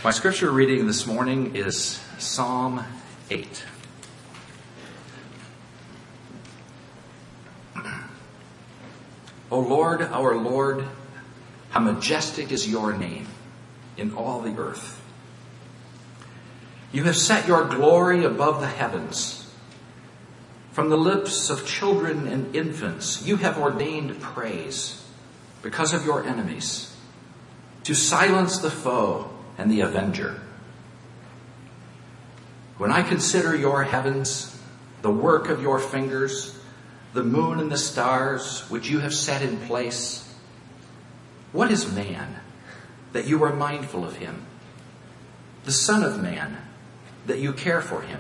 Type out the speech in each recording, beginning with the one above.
My scripture reading this morning is Psalm 8. O Lord, our Lord, how majestic is your name in all the earth. You have set your glory above the heavens. From the lips of children and infants, you have ordained praise because of your enemies, to silence the foe and the avenger. When I consider your heavens, the work of your fingers, the moon and the stars which you have set in place, what is man that you are mindful of him? The Son of Man that you care for him?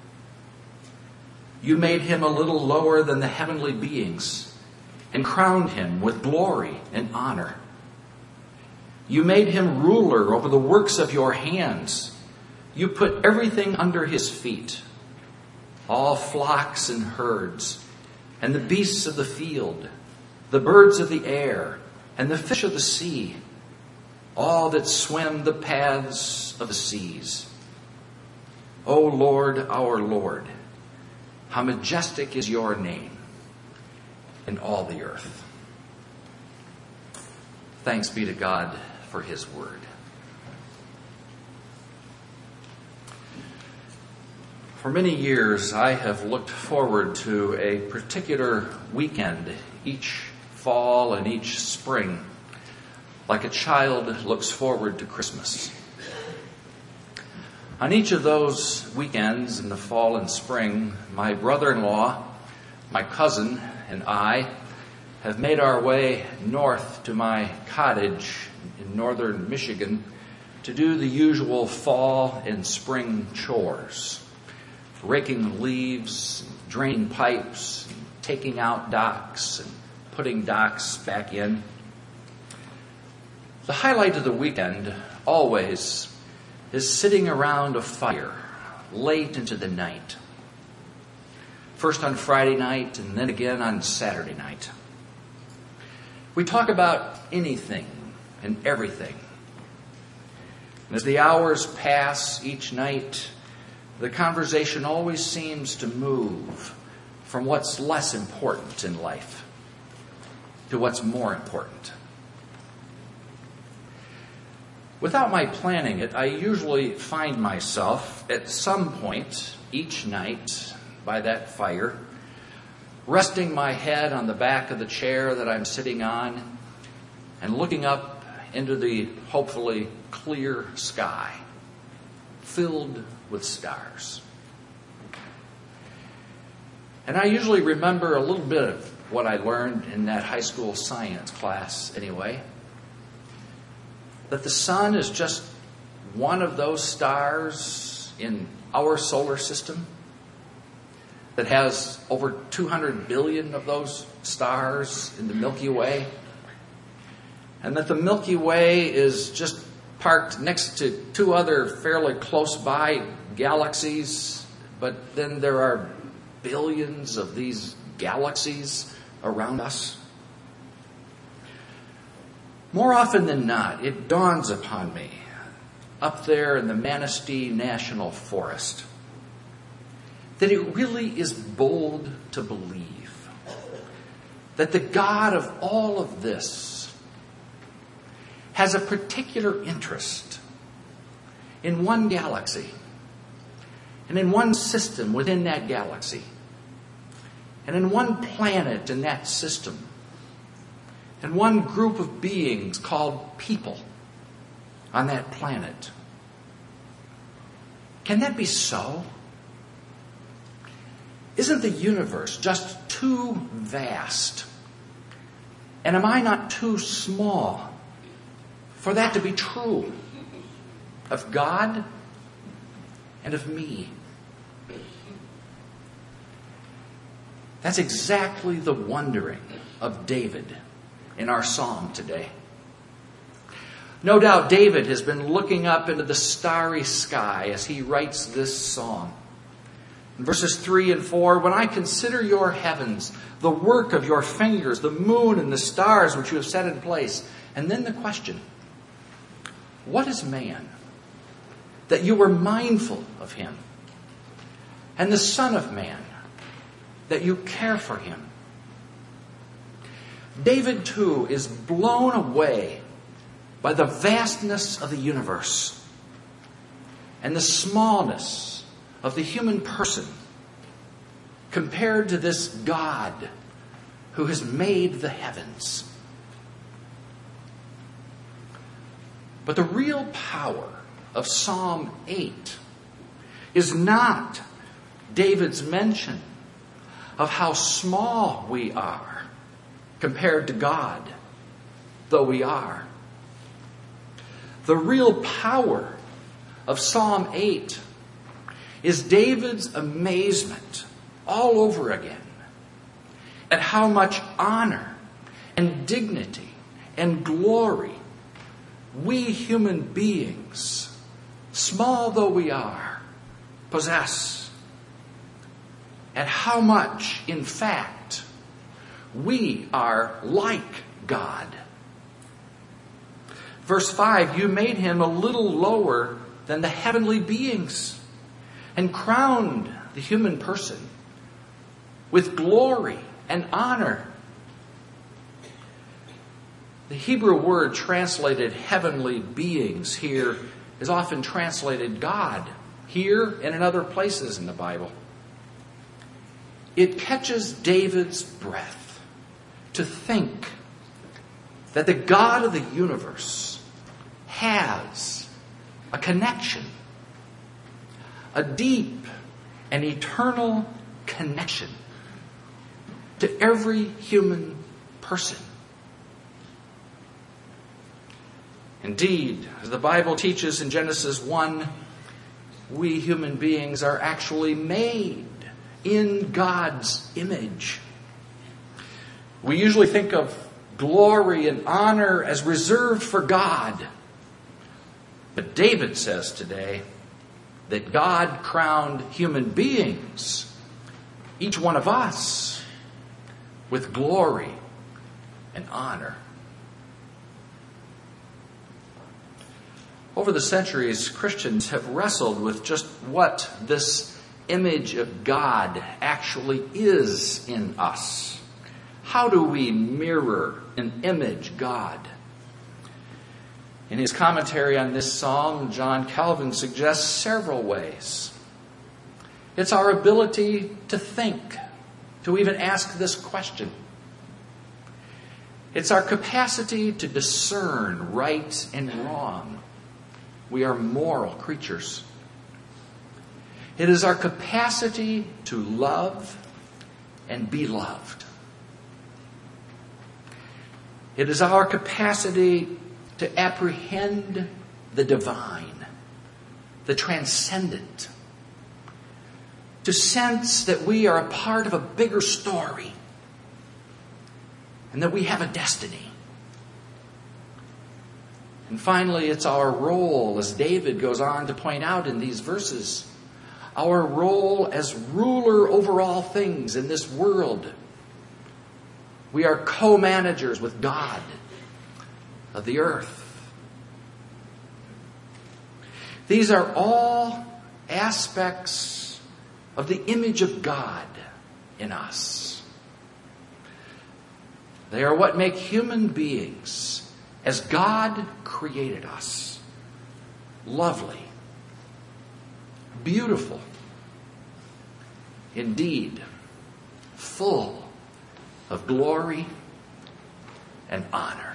You made him a little lower than the heavenly beings and crowned him with glory and honor. You made him ruler over the works of your hands. You put everything under his feet, all flocks and herds, and the beasts of the field, the birds of the air, and the fish of the sea, all that swim the paths of the seas. O Lord, our Lord, how majestic is your name in all the earth. Thanks be to God for his word. For many years, I have looked forward to a particular weekend each fall and each spring, like a child looks forward to Christmas. On each of those weekends in the fall and spring, my brother-in-law, my cousin, and I have made our way north to my cottage in northern Michigan to do the usual fall and spring chores. Raking leaves, draining pipes, taking out docks, and putting docks back in. The highlight of the weekend, always, is sitting around a fire late into the night. First on Friday night, and then again on Saturday night. We talk about anything and everything. And as the hours pass each night, the conversation always seems to move from what's less important in life to what's more important. Without my planning it, I usually find myself at some point each night by that fire, resting my head on the back of the chair that I'm sitting on and looking up into the hopefully clear sky, filled with stars. And I usually remember a little bit of what I learned in that high school science class anyway, that the sun is just one of those stars in our solar system that has over 200 billion of those stars in the Milky Way, and that the Milky Way is just parked next to two other fairly close by galaxies, but then there are billions of these galaxies around us. More often than not, it dawns upon me up there in the Manistee National Forest that it really is bold to believe that the God of all of this has a particular interest in one galaxy and in one system within that galaxy and in one planet in that system and one group of beings called people on that planet. Can that be so? Isn't the universe just too vast? And am I not too small for that to be true of God and of me? That's exactly the wondering of David in our psalm today. No doubt David has been looking up into the starry sky as he writes this song. In verses 3 and 4, when I consider your heavens, the work of your fingers, the moon and the stars which you have set in place. And then the question, what is man that you were mindful of him. And the Son of Man, that you care for him. David, too, is blown away by the vastness of the universe and the smallness of the human person compared to this God who has made the heavens. But the real power of Psalm 8 is not David's mention of how small we are compared to God, though we are. The real power of Psalm 8 is David's amazement all over again at how much honor and dignity and glory we human beings, small though we are, possess. And how much, in fact, we are like God. Verse 5, you made him a little lower than the heavenly beings and crowned the human person with glory and honor. The Hebrew word translated heavenly beings here is often translated God, here and in other places in the Bible. It catches David's breath to think that the God of the universe has a connection, a deep and eternal connection to every human person. Indeed, as the Bible teaches in Genesis 1, we human beings are actually made in God's image. We usually think of glory and honor as reserved for God. But David says today that God crowned human beings, each one of us, with glory and honor. Over the centuries, Christians have wrestled with just what this image of God actually is in us. How do we mirror and image God? In his commentary on this psalm, John Calvin suggests several ways. It's our ability to think, to even ask this question. It's our capacity to discern right and wrong. We are moral creatures. It is our capacity to love and be loved. It is our capacity to apprehend the divine, the transcendent, to sense that we are a part of a bigger story and that we have a destiny. And finally, it's our role, as David goes on to point out in these verses, our role as ruler over all things in this world. We are co-managers with God of the earth. These are all aspects of the image of God in us. They are what make human beings, as God created us, lovely, beautiful, indeed, full of glory and honor.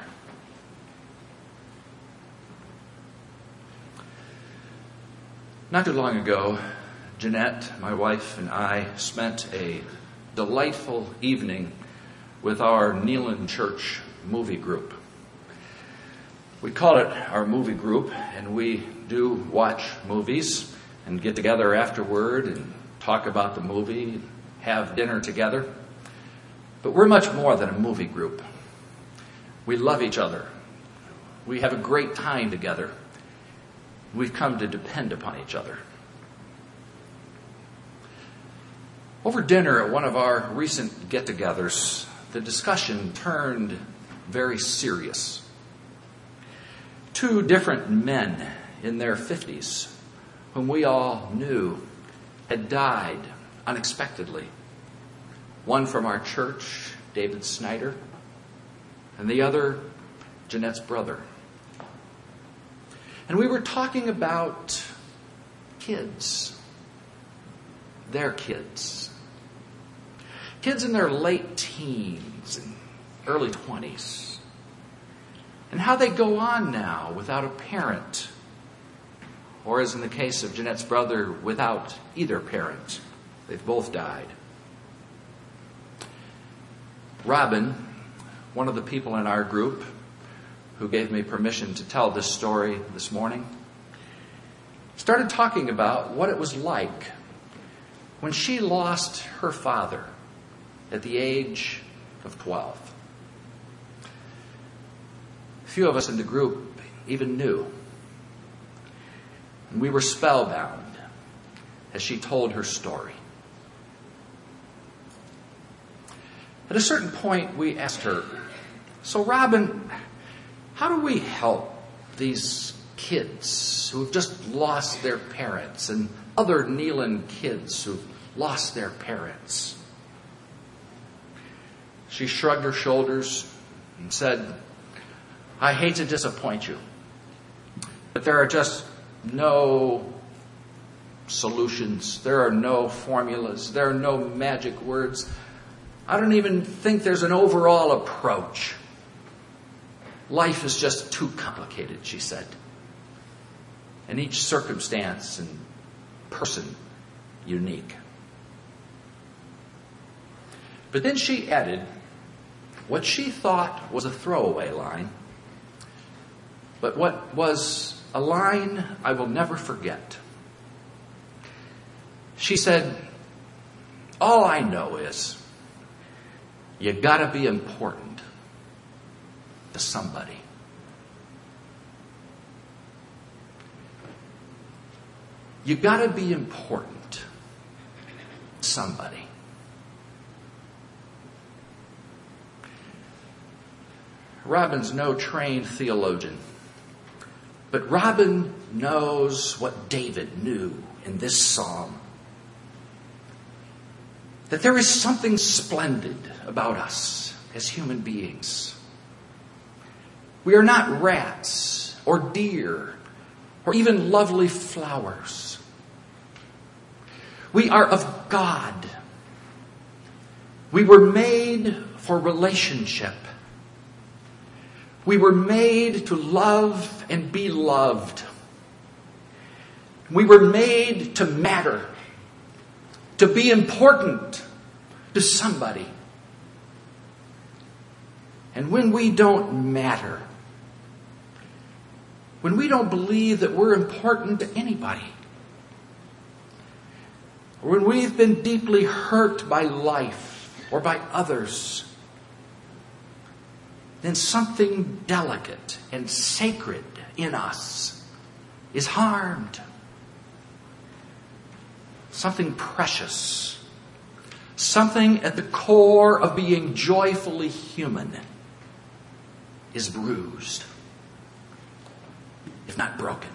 Not too long ago, Jeanette, my wife, and I spent a delightful evening with our Neyland Church movie group. We call it our movie group, and we do watch movies and get together afterward and talk about the movie, have dinner together. But we're much more than a movie group. We love each other. We have a great time together. We've come to depend upon each other. Over dinner at one of our recent get-togethers, the discussion turned very serious. Two different men in their 50s whom we all knew had died unexpectedly. One from our church, David Snyder, and the other, Jeanette's brother. And we were talking about kids, their kids. Kids in their late teens and early 20s. And how they go on now without a parent. Or as in the case of Jeanette's brother, without either parent. They've both died. Robin, one of the people in our group who gave me permission to tell this story this morning, started talking about what it was like when she lost her father at the age of 12. A few of us in the group even knew. And we were spellbound as she told her story. At a certain point, we asked her, "So, Robin, how do we help these kids who have just lost their parents and other Neelan kids who've lost their parents?" She shrugged her shoulders and said, "I hate to disappoint you, but there are just no solutions. There are no formulas. There are no magic words. I don't even think there's an overall approach. Life is just too complicated," she said. And each circumstance and person unique. But then she added what she thought was a throwaway line, but what was a line I will never forget. She said, "All I know is you gotta be important to somebody." You gotta be important to somebody. Robin's no trained theologian, but Robin knows what David knew in this psalm. That there is something splendid about us as human beings. We are not rats or deer or even lovely flowers. We are of God. We were made for relationship. We were made to love and be loved. We were made to matter, to be important to somebody. And when we don't matter, when we don't believe that we're important to anybody, or when we've been deeply hurt by life or by others, then something delicate and sacred in us is harmed. Something precious, something at the core of being joyfully human is bruised, if not broken.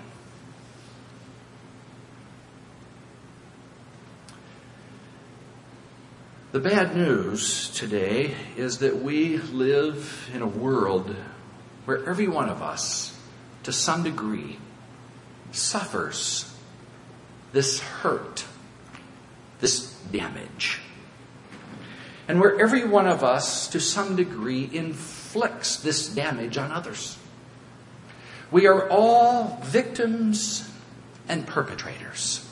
The bad news today is that we live in a world where every one of us, to some degree, suffers this hurt, this damage. And where every one of us, to some degree, inflicts this damage on others. We are all victims and perpetrators.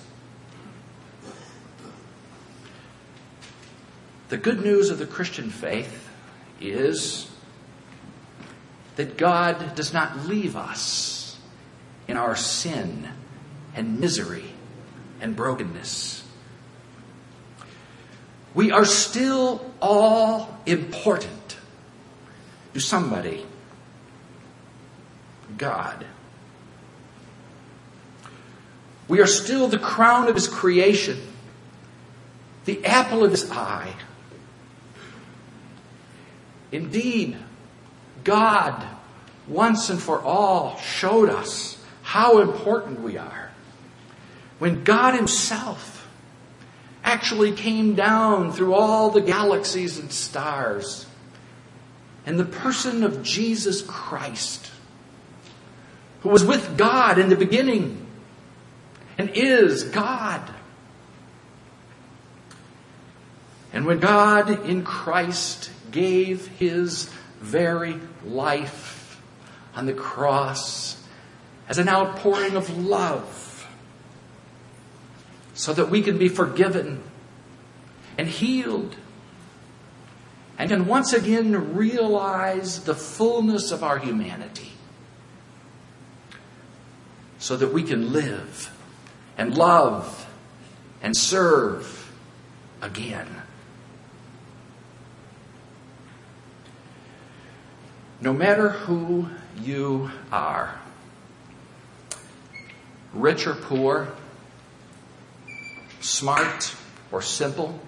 The good news of the Christian faith is that God does not leave us in our sin and misery and brokenness. We are still all important to somebody, God. We are still the crown of His creation, the apple of His eye. Indeed, God, once and for all, showed us how important we are when God himself actually came down through all the galaxies and stars in the person of Jesus Christ, who was with God in the beginning and is God. And when God in Christ gave his very life on the cross as an outpouring of love so that we can be forgiven and healed and can once again realize the fullness of our humanity so that we can live and love and serve again. No matter who you are, rich or poor, smart or simple,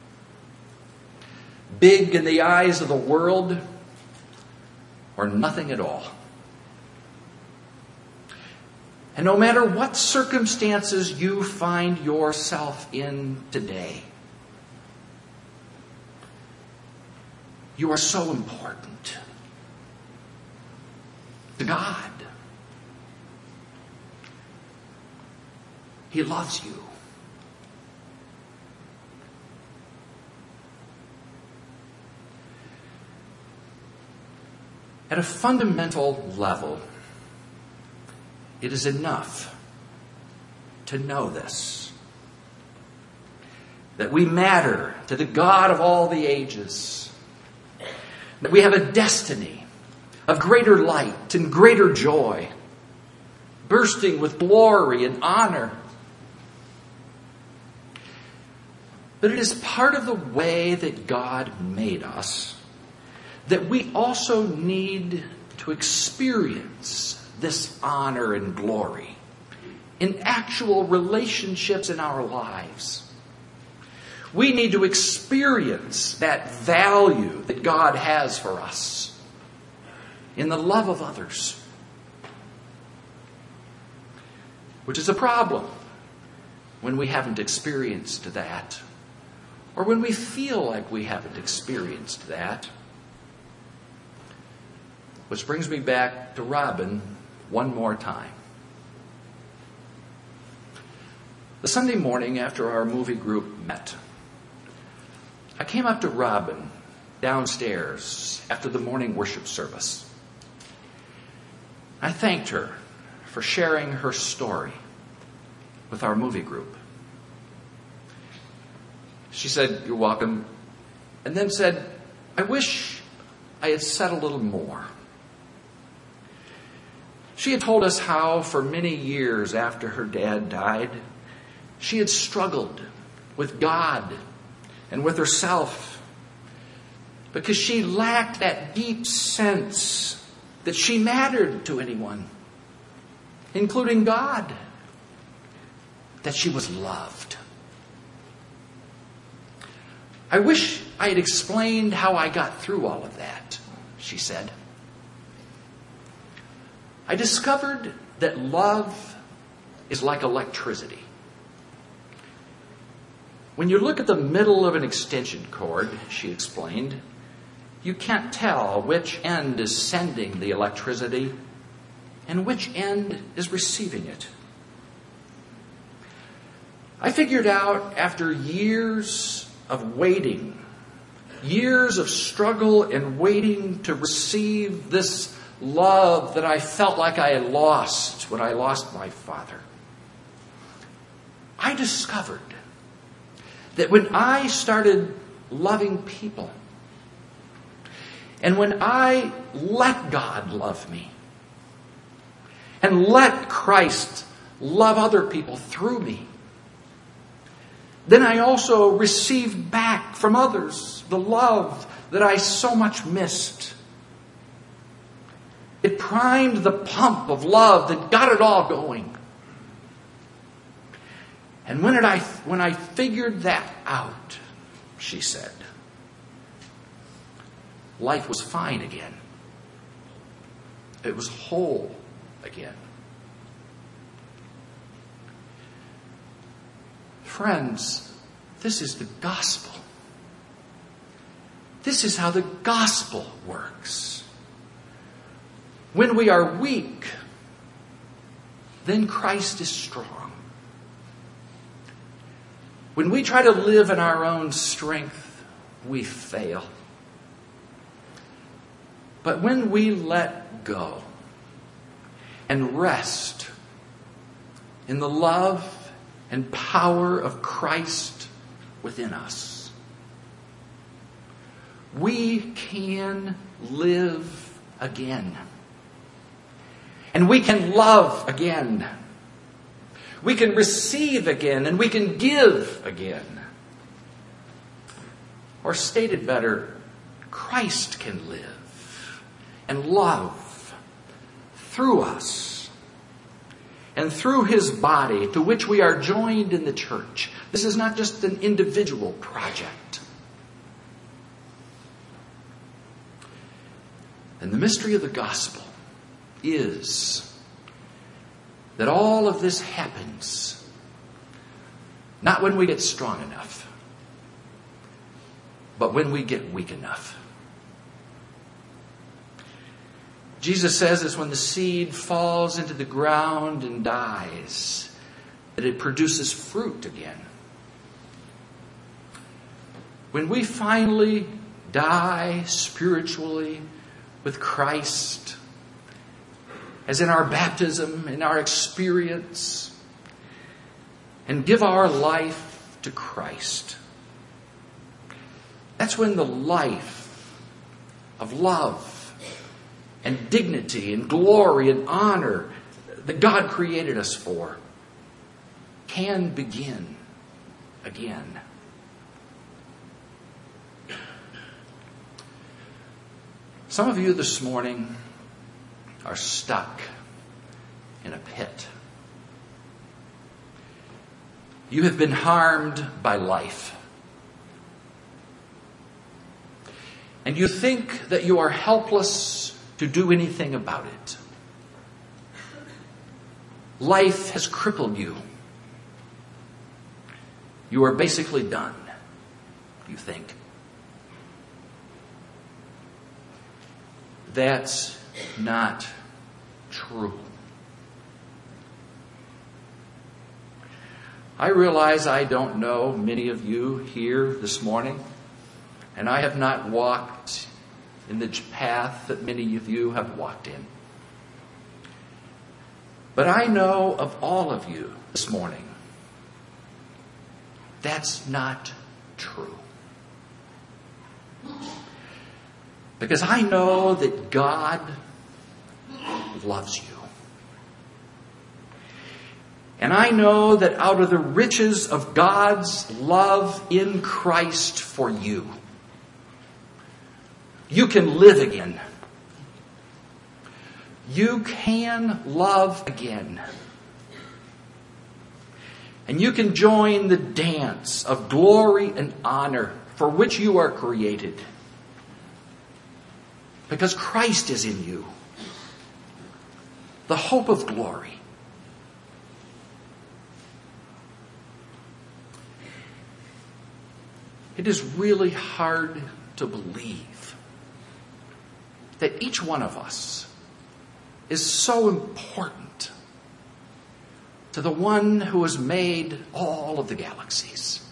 big in the eyes of the world, or nothing at all. And no matter what circumstances you find yourself in today, you are so important to God. He loves you. At a fundamental level, it is enough to know this, that we matter to the God of all the ages, that we have a destiny of greater light and greater joy, bursting with glory and honor. But it is part of the way that God made us that we also need to experience this honor and glory in actual relationships in our lives. We need to experience that value that God has for us in the love of others, which is a problem when we haven't experienced that, or when we feel like we haven't experienced that. Which brings me back to Robin one more time. The Sunday morning after our movie group met, I came up to Robin downstairs after the morning worship service. I thanked her for sharing her story with our movie group. She said, "You're welcome," and then said, "I wish I had said a little more." She had told us how for many years after her dad died, she had struggled with God and with herself because she lacked that deep sense that she mattered to anyone, including God, that she was loved. "I wish I had explained how I got through all of that," she said. "I discovered that love is like electricity. When you look at the middle of an extension cord," she explained, "you can't tell which end is sending the electricity and which end is receiving it. I figured out after years of waiting, years of struggle and waiting to receive this love that I felt like I had lost when I lost my father. I discovered that when I started loving people, and when I let God love me, and let Christ love other people through me, then I also received back from others the love that I so much missed. It primed the pump of love that got it all going. And when I figured that out," she said, "life was fine again. It was whole again." Friends, this is the gospel. This is how the gospel works. When we are weak, then Christ is strong. When we try to live in our own strength, we fail. But when we let go and rest in the love and power of Christ within us, we can live again. And we can love again. We can receive again, and we can give again. Or stated better, Christ can live and love through us and through His body, to which we are joined in the church. This is not just an individual project. And the mystery of the gospel is that all of this happens not when we get strong enough, but when we get weak enough. Jesus says it's when the seed falls into the ground and dies that it produces fruit again. When we finally die spiritually with Christ, as in our baptism, in our experience, and give our life to Christ, that's when the life of love and dignity and glory and honor that God created us for can begin again. Some of you this morning are stuck in a pit. You have been harmed by life. And you think that you are helpless to do anything about it. Life has crippled you. You are basically done, you think. That's not true. I realize I don't know many of you here this morning, and I have not walked in the path that many of you have walked in. But I know of all of you this morning, that's not true. Because I know that God loves you. And I know that out of the riches of God's love in Christ for you, you can live again. You can love again. And you can join the dance of glory and honor for which you are created. Because Christ is in you, the hope of glory. It is really hard to believe that each one of us is so important to the one who has made all of the galaxies.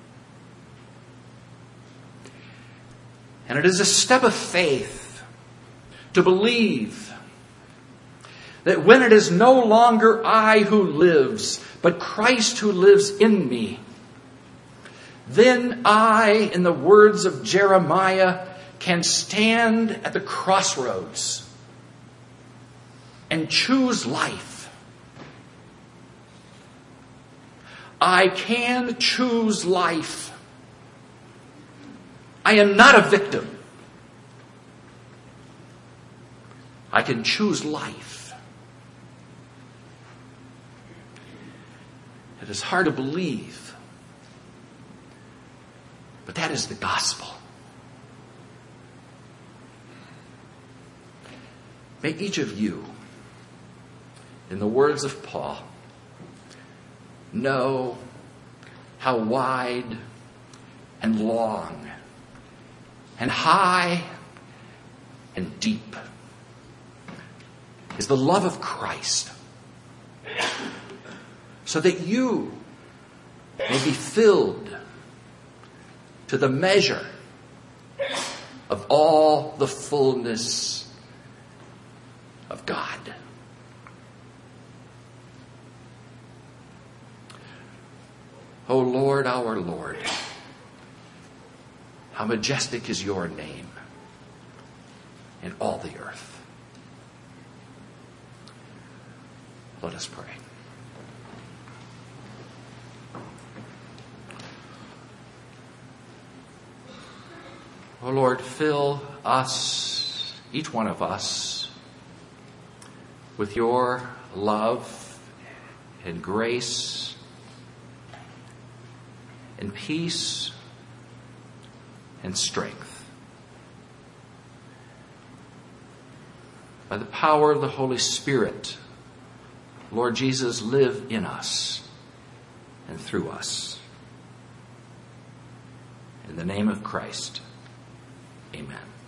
And it is a step of faith to believe that when it is no longer I who lives, but Christ who lives in me, then I, in the words of Jeremiah, can stand at the crossroads and choose life. I can choose life. I am not a victim. I can choose life. It is hard to believe, but that is the gospel. May each of you, in the words of Paul, know how wide and long and high and deep is the love of Christ, so that you may be filled to the measure of all the fullness of God. O Lord, our Lord, how majestic is your name in all the earth. Let us pray. O Lord, fill us, each one of us, with your love and grace and peace and strength. By the power of the Holy Spirit, Lord Jesus, live in us and through us. In the name of Christ, amen.